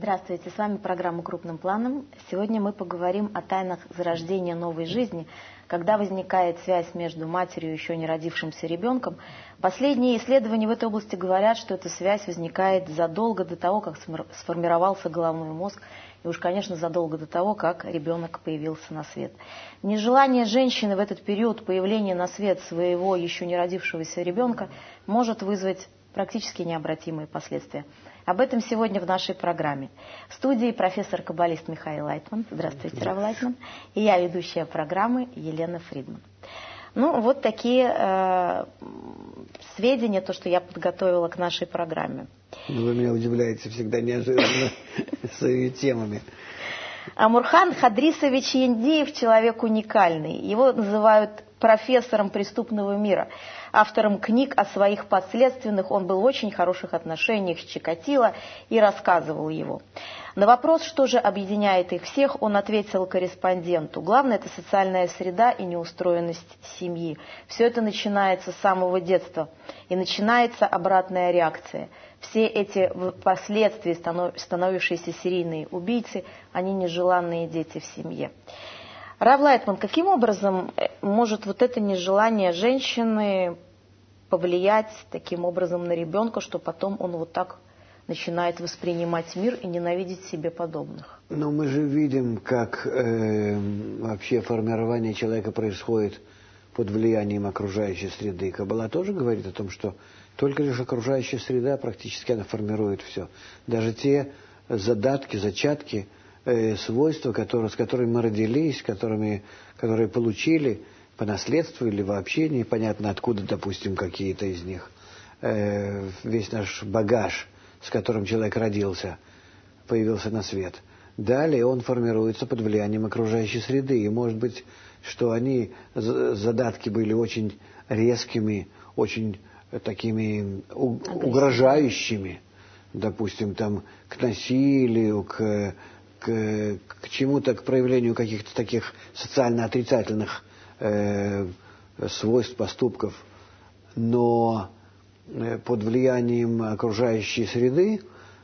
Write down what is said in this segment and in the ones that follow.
Здравствуйте, с вами программа «Крупным планом». Сегодня мы поговорим о тайнах зарождения новой жизни, когда возникает связь между матерью и еще не родившимся ребенком. Последние исследования в этой области говорят, что эта связь возникает задолго до того, как сформировался головной мозг, и уж, конечно, задолго до того, как ребенок появился на свет. Нежелание женщины в этот период появления на свет своего еще не родившегося ребенка может вызвать практически необратимые последствия. Об этом сегодня в нашей программе. В студии профессор-каббалист Михаил Лайтман. Здравствуйте, Рав Лайтман. И я, ведущая программы, Елена Фридман. Ну, вот такие сведения, то, что я подготовила к нашей программе. Вы меня удивляете всегда неожиданно своими темами. Амурхан Хадрисович Яндиев – человек уникальный. Его называют профессором преступного мира. Автором книг о своих подследственных он был в очень хороших отношениях с Чикатило и рассказывал его. На вопрос, что же объединяет их всех, он ответил корреспонденту. Главное – это социальная среда и неустроенность семьи. Все это начинается с самого детства. И начинается обратная реакция. Все эти впоследствии становившиеся серийные убийцы, они нежеланные дети в семье. Рав Лайтман, каким образом может вот это нежелание женщины повлиять таким образом на ребенка, что потом он вот так начинает воспринимать мир и ненавидеть себе подобных? Но мы же видим, как вообще формирование человека происходит под влиянием окружающей среды. Каббала тоже говорит о том, что только лишь окружающая среда практически она формирует все. Даже те задатки, зачатки, свойства, с которыми мы родились, которые получили по наследству или вообще непонятно откуда, допустим, какие-то из них. Весь наш багаж, с которым человек родился, появился на свет. Далее он формируется под влиянием окружающей среды. И может быть, что задатки были очень резкими, очень такими угрожающими, допустим, там, к насилию, к чему-то, к проявлению каких-то таких социально отрицательных свойств, поступков. Но под влиянием окружающей среды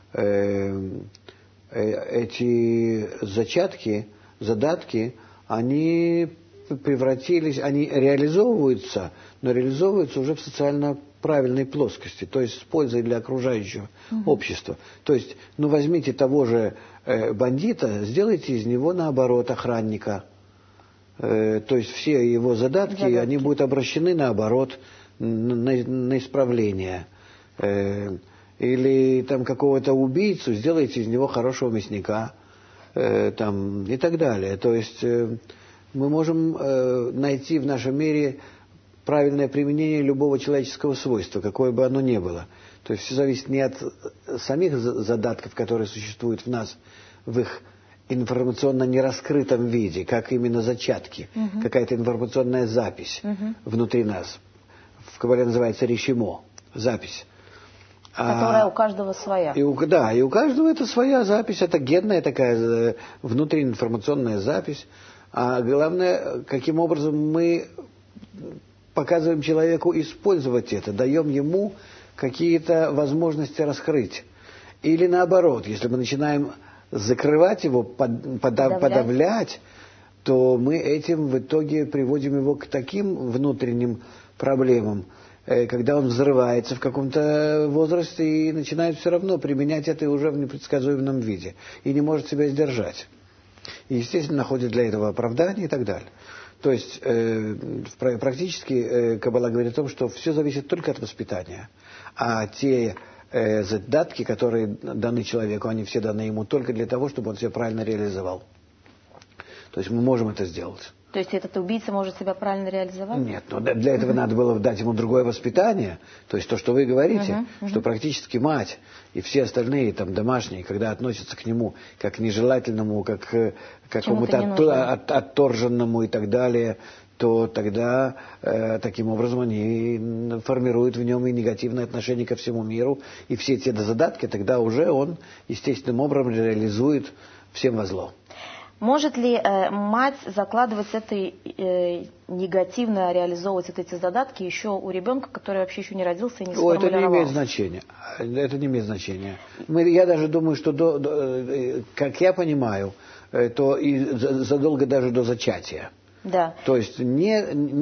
эти зачатки, задатки, они реализовываются, но реализовываются уже в социально правильной плоскости, то есть с пользой для окружающего общества. То есть, возьмите того же бандита, сделайте из него, наоборот, охранника. То есть все его задатки, они будут обращены, наоборот, на исправление. Или там какого-то убийцу, сделайте из него хорошего мясника, и так далее. То есть мы можем найти в нашем мире правильное применение любого человеческого свойства, какое бы оно ни было. То есть все зависит не от самих задатков, которые существуют в нас, в их информационно нераскрытом виде, как именно зачатки, какая-то информационная запись внутри нас. В Каббале называется решимо, запись. Которая у каждого своя. И у каждого это своя запись, это генная такая внутренняя информационная запись. А главное, каким образом мы показываем человеку использовать это, даем ему какие-то возможности раскрыть. Или наоборот, если мы начинаем закрывать его, подавлять, то мы этим в итоге приводим его к таким внутренним проблемам, когда он взрывается в каком-то возрасте и начинает все равно применять это уже в непредсказуемом виде и не может себя сдержать. И, естественно, находит для этого оправдание и так далее. То есть практически Каббала говорит о том, что все зависит только от воспитания. А те задатки, которые даны человеку, они все даны ему только для того, чтобы он себя правильно реализовал. То есть мы можем это сделать. То есть этот убийца может себя правильно реализовать? Нет, но для этого надо было дать ему другое воспитание. То есть то, что вы говорите, что практически мать и все остальные там домашние, когда относятся к нему как к нежелательному, как к какому-то отторженному и так далее, то тогда таким образом они формируют в нем и негативное отношение ко всему миру, и все те задатки, тогда уже он естественным образом реализует всем во зло. Может ли мать закладывать это негативно, реализовывать вот эти задатки еще у ребенка, который вообще еще не родился и не сформулировался? Это не имеет значения. Это не имеет значения. Я даже думаю, что, как я понимаю, то и задолго даже до зачатия. Да. То есть не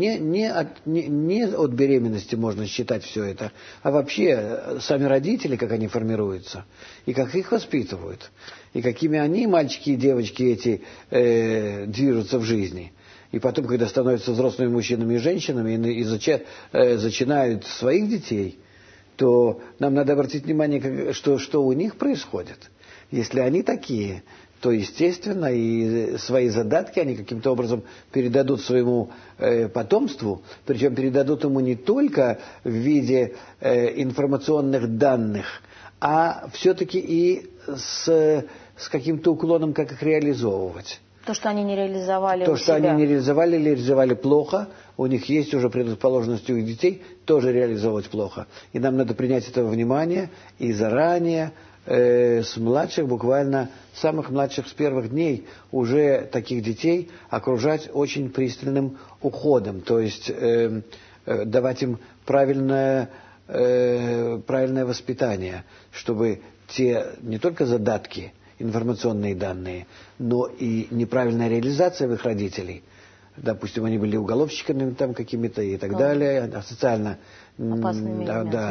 от беременности можно считать все это, а вообще сами родители, как они формируются, и как их воспитывают, и какими они, мальчики и девочки эти, движутся в жизни. И потом, когда становятся взрослыми мужчинами и женщинами и зачинают своих детей, то нам надо обратить внимание, что у них происходит. Если они такие, то, естественно, и свои задатки они каким-то образом передадут своему потомству, причем передадут ему не только в виде информационных данных, а все-таки и с каким-то уклоном, как их реализовывать. То, что они не реализовали То, что они не реализовали или реализовали плохо, у них есть уже предрасположенность у их детей тоже реализовывать плохо. И нам надо принять это во внимание и заранее, с младших, буквально самых младших, с первых дней уже таких детей окружать очень пристальным уходом, то есть давать им правильное воспитание, чтобы те не только задатки, информационные данные, но и неправильная реализация в их родителей, допустим, они были уголовщиками там какими-то и так далее, социально опасными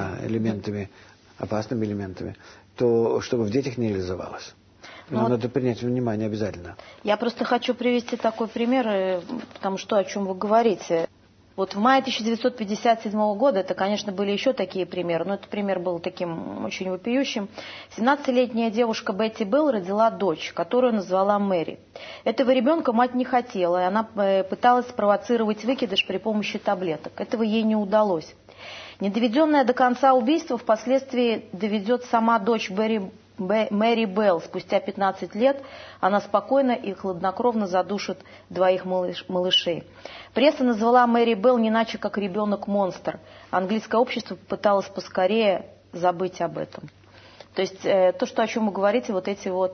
элементами, то чтобы в детях не реализовалось. Нам надо принять внимание обязательно. Я просто хочу привести такой пример, потому что о чем вы говорите. Вот в мае 1957 года, это, конечно, были еще такие примеры, но этот пример был таким очень вопиющим. 17-летняя девушка Бетти Белл родила дочь, которую назвала Мэри. Этого ребенка мать не хотела, и она пыталась спровоцировать выкидыш при помощи таблеток. Этого ей не удалось. Недоведенное до конца убийство впоследствии доведет сама дочь Мэри Белл. Спустя 15 лет она спокойно и хладнокровно задушит двоих малышей. Пресса назвала Мэри Белл не иначе, как ребенок-монстр. Английское общество попыталось поскорее забыть об этом. То есть то, что, о чем вы говорите, вот эти вот...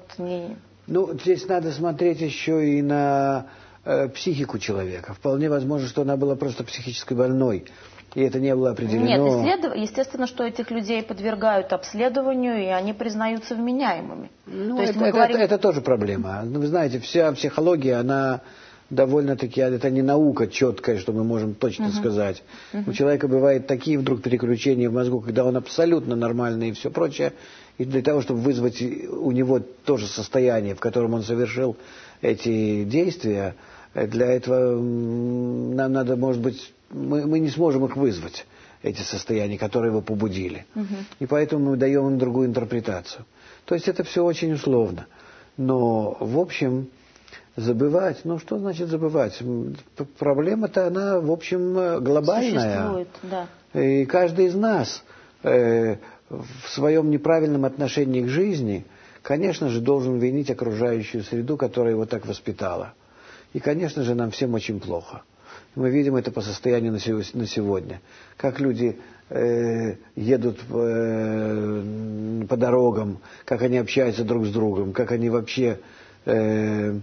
здесь надо смотреть еще и на психику человека. Вполне возможно, что она была просто психически больной. И это не было определено. Нет, естественно, что этих людей подвергают обследованию, и они признаются вменяемыми. Это тоже проблема. Вы знаете, вся психология, она довольно-таки, это не наука четкая, что мы можем точно сказать. У человека бывают такие вдруг переключения в мозгу, когда он абсолютно нормальный и все прочее. И для того, чтобы вызвать у него то же состояние, в котором он совершил эти действия, для этого нам надо, может быть, мы не сможем их вызвать, эти состояния, которые его побудили. И поэтому мы даем им другую интерпретацию. То есть это все очень условно. Но, в общем, забывать, что значит забывать? Проблема-то, она, в общем, глобальная. Существует, да. И каждый из нас в своем неправильном отношении к жизни, конечно же, должен винить окружающую среду, которая его так воспитала. И, конечно же, нам всем очень плохо. Мы видим это по состоянию на сегодня. Как люди едут по дорогам, как они общаются друг с другом, как они вообще... все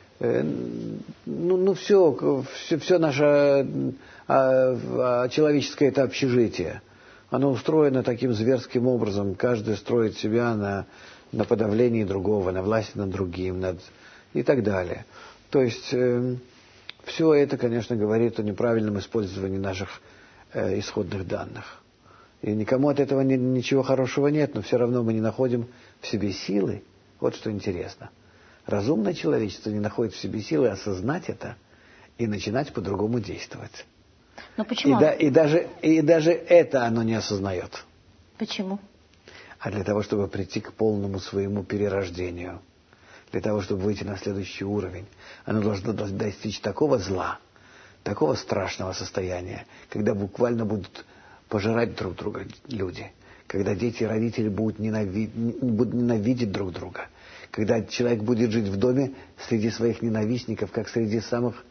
наше человеческое это общежитие. Оно устроено таким зверским образом. Каждый строит себя на подавлении другого, на власти над другим, и так далее. То есть... Все это, конечно, говорит о неправильном использовании наших исходных данных. И никому от этого ничего хорошего нет, но все равно мы не находим в себе силы. Вот что интересно. Разумное человечество не находит в себе силы осознать это и начинать по-другому действовать. Но почему? И даже это оно не осознает. Почему? А для того, чтобы прийти к полному своему перерождению. Для того, чтобы выйти на следующий уровень, оно должно достичь такого зла, такого страшного состояния, когда буквально будут пожирать друг друга люди, когда дети и родители будут ненавидеть друг друга, когда человек будет жить в доме среди своих ненавистников, как среди самых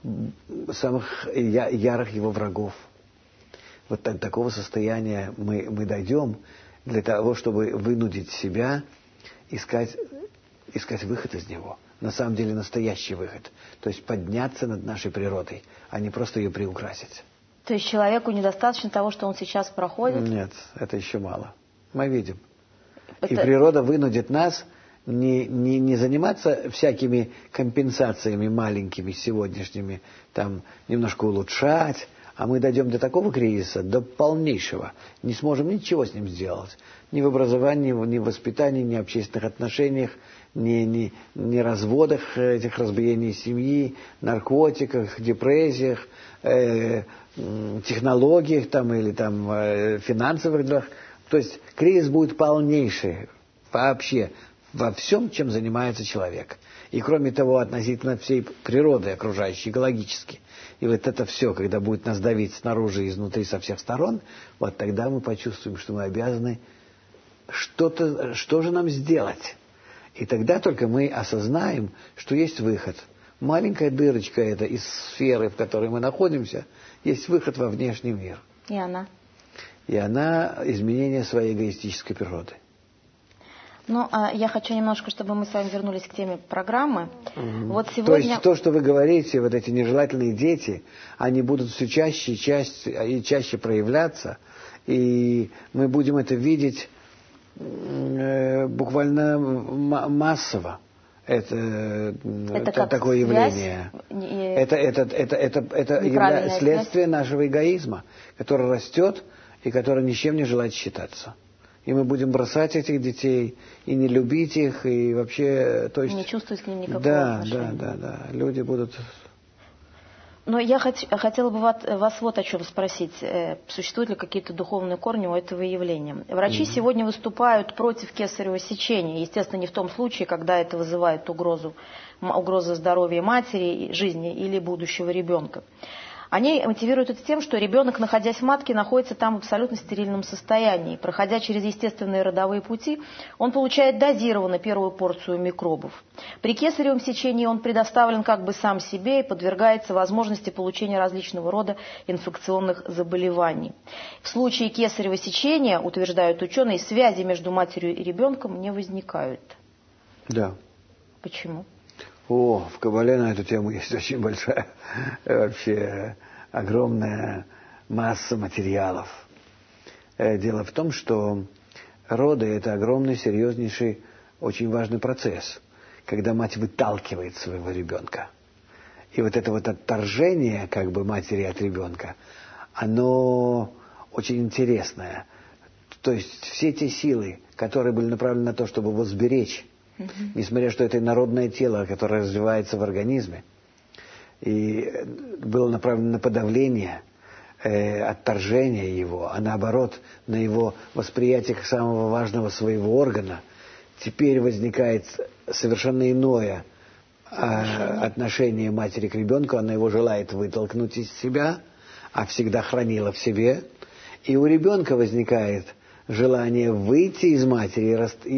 ярых его врагов. Вот до такого состояния мы дойдем для того, чтобы вынудить себя искать выход из него. на самом деле настоящий выход. То есть подняться над нашей природой, а не просто ее приукрасить. То есть человеку недостаточно того, что он сейчас проходит? Нет, это еще мало. Мы видим. И природа вынудит нас не заниматься всякими компенсациями маленькими, сегодняшними, там немножко улучшать, а мы дойдем до такого кризиса, до полнейшего, не сможем ничего с ним сделать. Ни в образовании, ни в воспитании, ни в общественных отношениях, ни разводах, этих разбиений семьи, наркотиках, депрессиях, технологиях там, или там, финансовых делах. То есть кризис будет полнейший вообще во всем, чем занимается человек. И кроме того, относительно всей природы окружающей, экологически. И вот это все, когда будет нас давить снаружи и изнутри со всех сторон, вот тогда мы почувствуем, что мы обязаны что же нам сделать. И тогда только мы осознаем, что есть выход. Маленькая дырочка эта из сферы, в которой мы находимся, есть выход во внешний мир. И она? И она изменение своей эгоистической природы. Ну, я хочу немножко, чтобы мы с вами вернулись к теме программы. Вот сегодня... То есть то, что вы говорите, вот эти нежелательные дети, они будут все чаще и чаще проявляться, и мы будем это видеть буквально массово. Это такое явление. Это следствие нашего эгоизма, который растет и который ничем не желает считаться. И мы будем бросать этих детей, и не любить их, и вообще... То есть, не чувствовать к ним никакого отношения. Да. Люди будут... Но я хотела бы вас вот о чем спросить. Существуют ли какие-то духовные корни у этого явления? Врачи сегодня выступают против кесарево сечения. Естественно, не в том случае, когда это вызывает угрозу здоровья матери, жизни или будущего ребенка. Они мотивируют это тем, что ребенок, находясь в матке, находится там в абсолютно стерильном состоянии. Проходя через естественные родовые пути, он получает дозированно первую порцию микробов. При кесаревом сечении он предоставлен как бы сам себе и подвергается возможности получения различного рода инфекционных заболеваний. В случае кесарево сечения, утверждают ученые, связи между матерью и ребенком не возникают. Да. Почему? В Кабале на эту тему есть очень большая, вообще огромная масса материалов. Дело в том, что роды – это огромный, серьезнейший, очень важный процесс, когда мать выталкивает своего ребенка. И вот это вот отторжение как бы матери от ребенка, оно очень интересное. То есть все те силы, которые были направлены на то, чтобы его сберечь, несмотря что это инородное тело, которое развивается в организме, и было направлено на подавление, отторжение его, а наоборот, на его восприятие как самого важного своего органа, теперь возникает совершенно иное отношение матери к ребенку, она его желает вытолкнуть из себя, а всегда хранила в себе, и у ребенка возникает желание выйти из матери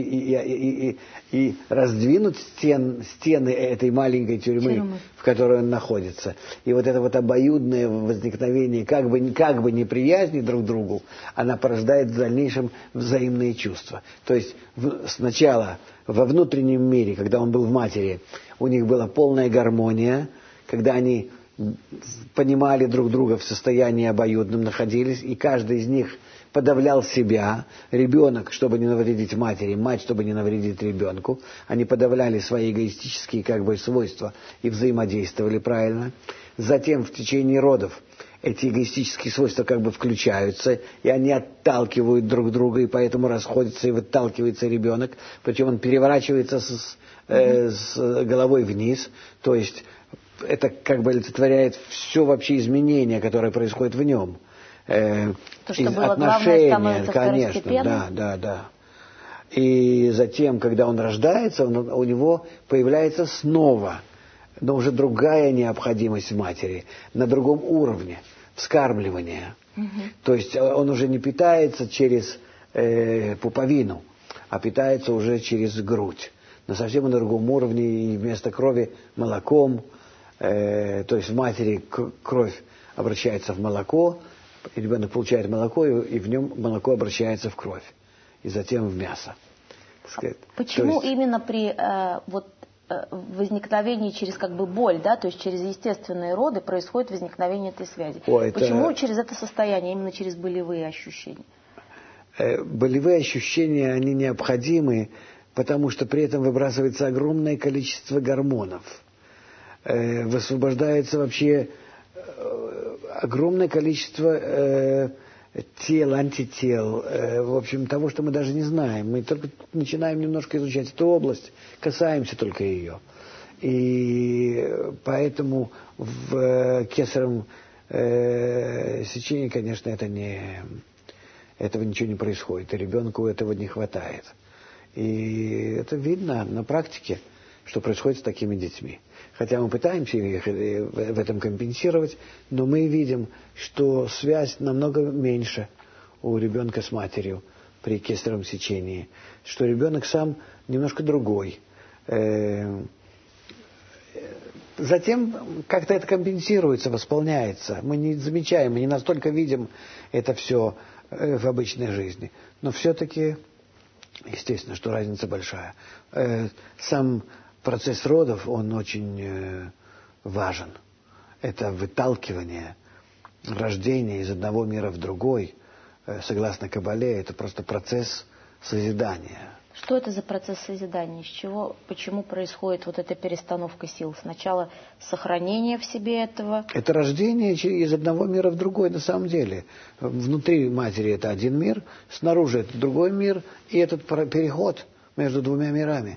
и раздвинуть стены этой маленькой тюрьмы, в которой он находится. И вот это вот обоюдное возникновение как бы неприязни друг к другу, она порождает в дальнейшем взаимные чувства. То есть сначала во внутреннем мире, когда он был в матери, у них была полная гармония, когда они понимали друг друга в состоянии обоюдном находились, и каждый из них подавлял себя, ребенок, чтобы не навредить матери, мать, чтобы не навредить ребенку. Они подавляли свои эгоистические как бы свойства и взаимодействовали правильно. Затем в течение родов эти эгоистические свойства как бы включаются, и они отталкивают друг друга, и поэтому расходятся и выталкивается ребенок. Причем он переворачивается с головой вниз, то есть это как бы олицетворяет все вообще изменения, которые происходят в нем. То, что было главное, становится конечно, да. И затем, когда он рождается, у него появляется снова, но уже другая необходимость в матери, на другом уровне, вскармливания. То есть он уже не питается через пуповину, а питается уже через грудь. На совсем на другом уровне, и вместо крови молоком. То есть в матери кровь обращается в молоко, и ребенок получает молоко, и в нем молоко обращается в кровь, и затем в мясо. Почему именно при возникновение через как бы боль, да, то есть через естественные роды происходит возникновение этой связи. Ой, Почему через это состояние, именно через болевые ощущения? Болевые ощущения, они необходимы, потому что при этом выбрасывается огромное количество гормонов. Высвобождается вообще огромное количество тел, антител, в общем, того, что мы даже не знаем. Мы только начинаем немножко изучать эту область, касаемся только ее. И поэтому в кесаревом сечении, конечно, этого ничего не происходит, и ребенку этого не хватает. И это видно на практике, что происходит с такими детьми. Хотя мы пытаемся их в этом компенсировать, но мы видим, что связь намного меньше у ребенка с матерью при кесаревом сечении, что ребенок сам немножко другой. Затем как-то это компенсируется, восполняется. Мы не замечаем, мы не настолько видим это все в обычной жизни. Но все-таки, естественно, что разница большая. Сам процесс родов, он очень важен. Это выталкивание, рождение из одного мира в другой, согласно Кабале, это просто процесс созидания. Что это за процесс созидания? Из чего, почему происходит вот эта перестановка сил? Сначала сохранение в себе этого? Это рождение из одного мира в другой на самом деле. Внутри матери это один мир, снаружи это другой мир, и этот переход между двумя мирами.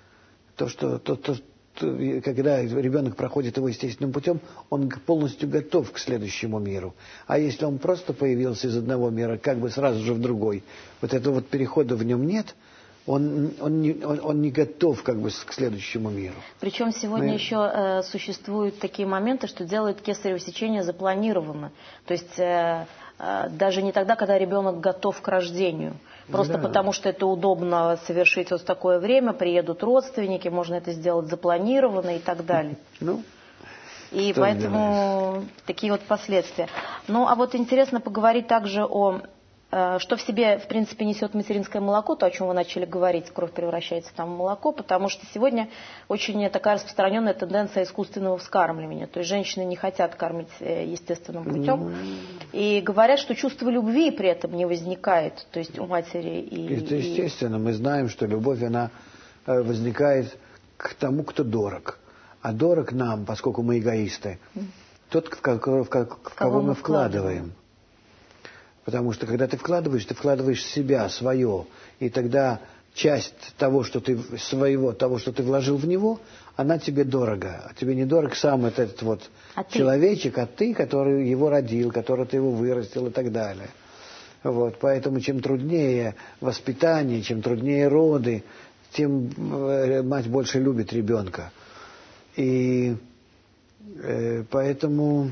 Когда ребенок проходит его естественным путем, он полностью готов к следующему миру. А если он просто появился из одного мира, как бы сразу же в другой, вот этого вот перехода в нем нет, он не готов как бы к следующему миру. Причем сегодня еще существуют такие моменты, что делают кесарево сечение запланированно. То есть даже не тогда, когда ребенок готов к рождению. Просто потому, что это удобно совершить вот в такое время, приедут родственники, можно это сделать запланированно и так далее. И поэтому такие вот последствия. Ну, а вот интересно поговорить также о... Что в себе, в принципе, несет материнское молоко, то, о чем вы начали говорить, кровь превращается там в молоко, потому что сегодня очень такая распространенная тенденция искусственного вскармливания. То есть женщины не хотят кормить естественным путем. И говорят, что чувство любви при этом не возникает, то есть у матери. Это естественно. Мы знаем, что любовь, она возникает к тому, кто дорог. А дорог нам, поскольку мы эгоисты, тот, в кого мы вкладываем. Потому что когда ты вкладываешь себя, свое, и тогда часть того, что ты вложил в него, она тебе дорога. А тебе не дорог сам этот вот человечек, а ты, который его родил, который ты его вырастил и так далее. Вот, поэтому чем труднее воспитание, чем труднее роды, тем мать больше любит ребенка. И поэтому...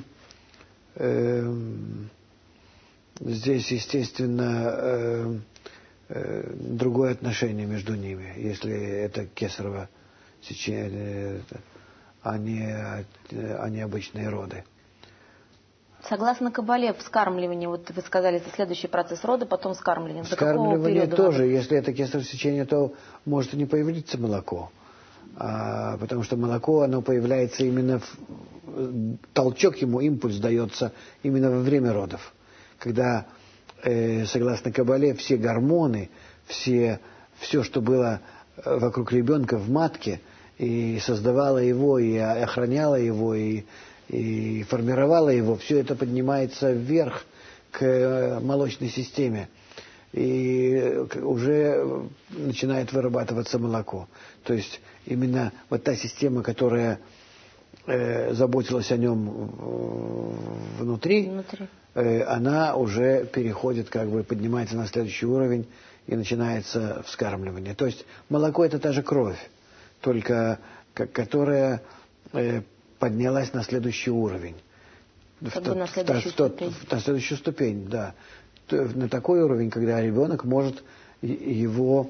Здесь, естественно, другое отношение между ними, если это кесарево сечение, а не обычные роды. Согласно Кабале, вскармливание, вот вы сказали, это следующий процесс рода, потом вскармливание. Вскармливание тоже, если это кесарево сечение, то может и не появиться молоко. Потому что молоко, оно появляется именно, толчок ему, импульс дается именно во время родов. Когда, согласно Кабале, все гормоны, все, что было вокруг ребенка в матке, и создавало его, и охраняло его, и формировало его, все это поднимается вверх к молочной системе. И уже начинает вырабатываться молоко. То есть именно вот та система, которая заботилась о нем внутри. Она уже переходит, как бы поднимается на следующий уровень и начинается вскармливание. То есть молоко это та же кровь, только которая поднялась на следующий уровень. На следующую ступень, да. На такой уровень, когда ребенок может его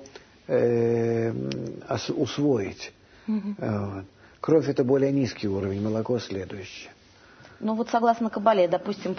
усвоить. Вот. Кровь это более низкий уровень, молоко следующее. Ну вот согласно Кабале, допустим,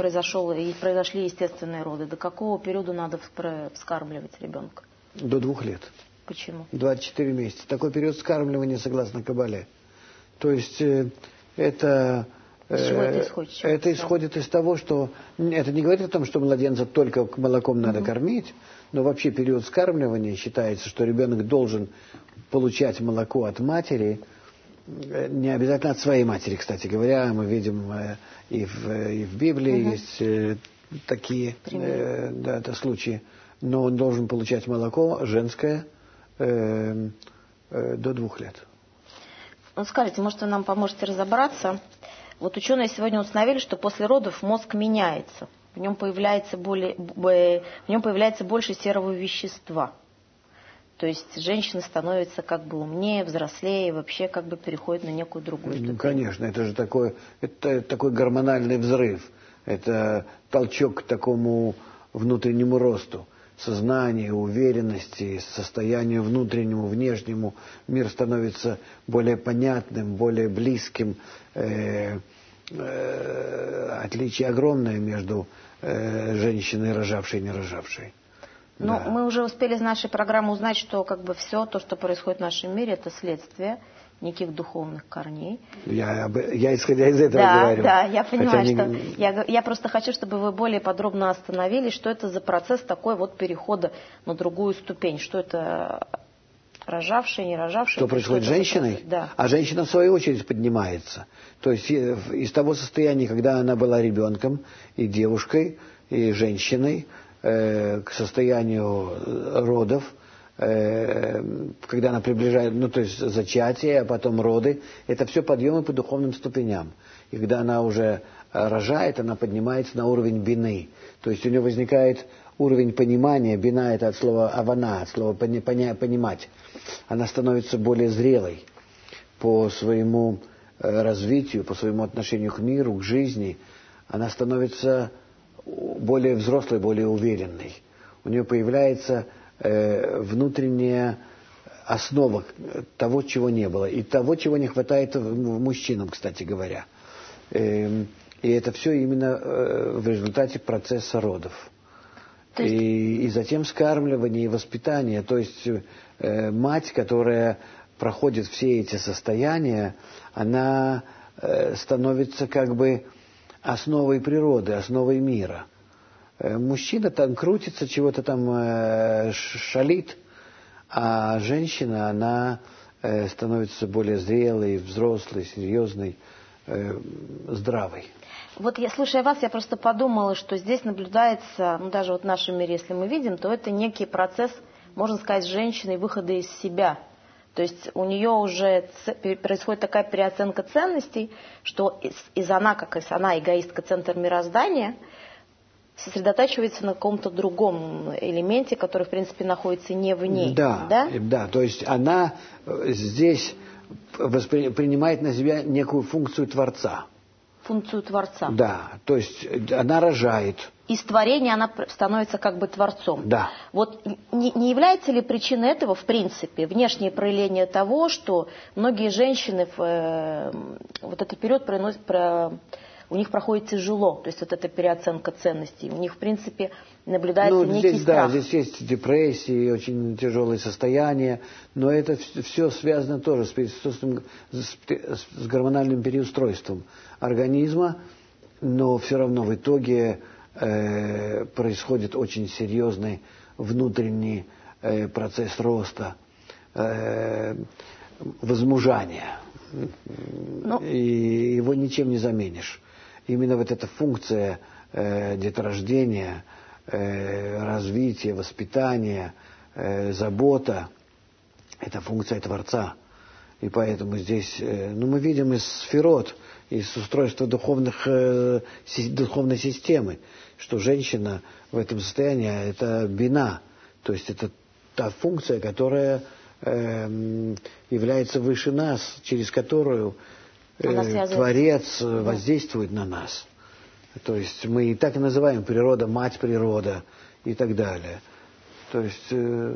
произошли естественные роды. До какого периода надо вскармливать ребенка? До 2 лет. Почему? 24 месяца. Такой период скармливания согласно Кабале. То есть это... Из чего это исходит? Это исходит из того, что... Это не говорит о том, что младенца только молоком надо кормить, но вообще период скармливания считается, что ребенок должен получать молоко от матери, не обязательно от своей матери, кстати говоря. Мы видим и в Библии есть такие случаи. Но он должен получать молоко женское до 2 лет. Ну, скажите, может, вы нам поможете разобраться? Вот ученые сегодня установили, что после родов мозг меняется. В нем появляется больше серого вещества. То есть женщина становится как бы умнее, взрослее, и вообще как бы переходит на некую другую ступень. Ну, конечно, это же такой гормональный взрыв. Это толчок к такому внутреннему росту. Сознанию, уверенности, состоянию внутреннему, внешнему. Мир становится более понятным, более близким. Отличие огромное между женщиной, рожавшей и не рожавшей. Ну, мы уже успели из нашей программы узнать, что как бы все то, что происходит в нашем мире, это следствие неких духовных корней. Я исходя из этого говорю. Да, я понимаю, что... Я просто хочу, чтобы вы более подробно остановились, что это за процесс такой вот перехода на другую ступень. Что это рожавшая, не рожавшая. Что происходит с женщиной? Да. А женщина, в свою очередь, поднимается. То есть из того состояния, когда она была ребенком, и девушкой, и женщиной, к состоянию родов, когда она приближает, то есть зачатие, а потом роды, это все подъемы по духовным ступеням. И когда она уже рожает, она поднимается на уровень бины. То есть у нее возникает уровень понимания. Бина — это от слова авана, от слова понимать. Она становится более зрелой по своему развитию, по своему отношению к миру, к жизни. Она становится более взрослой, более уверенной. У нее появляется внутренняя основа того, чего не было. И того, чего не хватает мужчинам, кстати говоря. И это все именно в результате процесса родов. И затем скармливание и воспитание. То есть мать, которая проходит все эти состояния, она становится как бы основой природы, основой мира. Мужчина там крутится, чего-то там шалит, а женщина, она становится более зрелой, взрослой, серьезной, здравой. Вот слушая вас, я просто подумала, что здесь наблюдается, даже вот в нашем мире, если мы видим, то это некий процесс, можно сказать, женщины выхода из себя. То есть у нее уже происходит такая переоценка ценностей, что она, как она эгоистка, центр мироздания, сосредотачивается на каком-то другом элементе, который, в принципе, находится не в ней. Да, то есть она здесь принимает на себя некую функцию Творца. Функцию Творца. Да, то есть она рожает. Из творения она становится как бы Творцом. Да. Вот не является ли причиной этого, в принципе, внешнее проявление того, что многие женщины вот этот период у них проходит тяжело, то есть вот эта переоценка ценностей. У них, в принципе, наблюдается некий страх. Да, здесь есть депрессии, очень тяжелые состояния, но это все связано тоже с гормональным переустройством организма, но все равно в итоге происходит очень серьезный внутренний процесс роста, возмужания. И его ничем не заменишь. Именно вот эта функция деторождения, развития, воспитания, забота, это функция Творца. И поэтому здесь, мы видим из сферот, из устройства духовной системы, что женщина в этом состоянии – это бина, то есть это та функция, которая является выше нас, через которую Творец воздействует на нас. То есть мы и так и называем природа, мать природа и так далее. То есть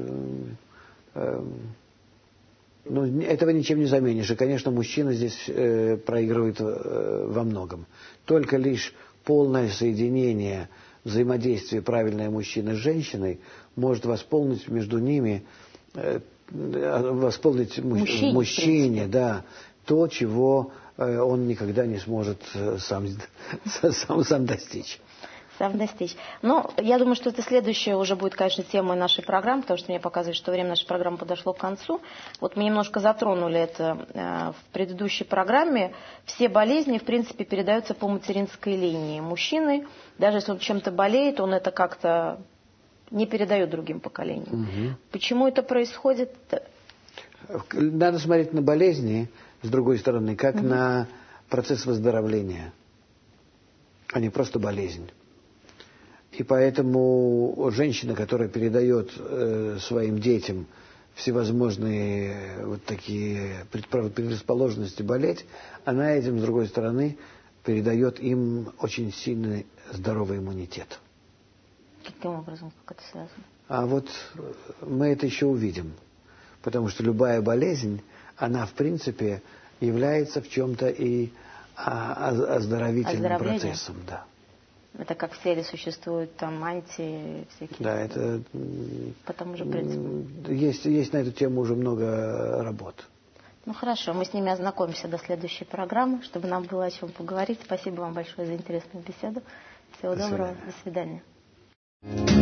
этого ничем не заменишь. И, конечно, мужчина здесь проигрывает во многом. Только лишь полное соединение, взаимодействие правильное мужчины с женщиной может восполнить между ними восполнить мужчине, да, то, чего он никогда не сможет сам достичь. Сам достичь. Но я думаю, что это следующая уже будет, конечно, темой нашей программы, потому что мне показывает, что время нашей программы подошло к концу. Вот мы немножко затронули это в предыдущей программе. Все болезни, в принципе, передаются по материнской линии. Мужчины, даже если он чем-то болеет, он это как-то не передает другим поколениям. Угу. Почему это происходит? Надо смотреть на болезни, с другой стороны, как на процесс выздоровления, а не просто болезнь. И поэтому женщина, которая передает своим детям всевозможные вот такие предрасположенности болеть, она этим, с другой стороны, передает им очень сильный здоровый иммунитет. Каким образом, как это связано? А вот мы это еще увидим. Потому что любая болезнь, она, в принципе, является в чем-то и оздоровительным процессом. Да. Это как в теле существуют там всякие... Да, это... По тому же принципу. Есть на эту тему уже много работ. Ну хорошо, мы с ними ознакомимся до следующей программы, чтобы нам было о чем поговорить. Спасибо вам большое за интересную беседу. Всего доброго. До свидания.